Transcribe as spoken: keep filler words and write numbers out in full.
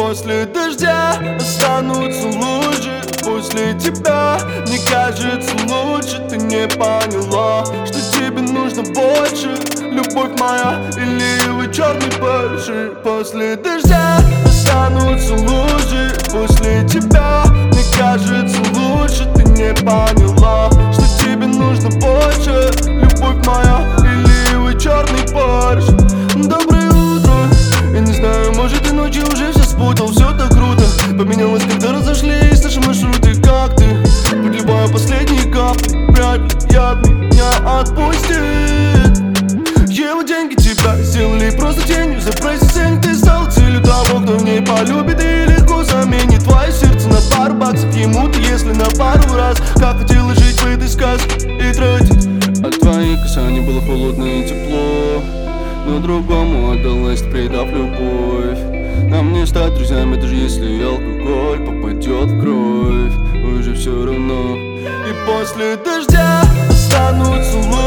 после дождя останутся лужи. После тебя мне кажется лучше. Ты не поняла, что тебе нужно больше. Любовь моя или вы черный Порше. После дождя останутся лужи. После тебя мне кажется лучше. Ты не поняла, что тебе нужно больше. Любовь моя или вы черный Порше. Доброе утро. Я не знаю, может и ночью уже все спутал. Все так круто поменялось, когда разошлись наши маршруты. Как ты, подливая последние капли, вряд ли я меня отпустит. Его деньги тебя сделали просто тенью. За прайс-ценник ты стал целью того, кто в ней полюбит и легко заменит твое сердце на пару баксов ему-то, если на пару раз. Как хотела жить в этой сказке и тратить. От твоих касаний было холодно и тепло, но другому отдалась, предав любовь. Нам не стать друзьями, даже если алкоголь попадет в кровь. Уже все равно. И после дождя останутся лужи.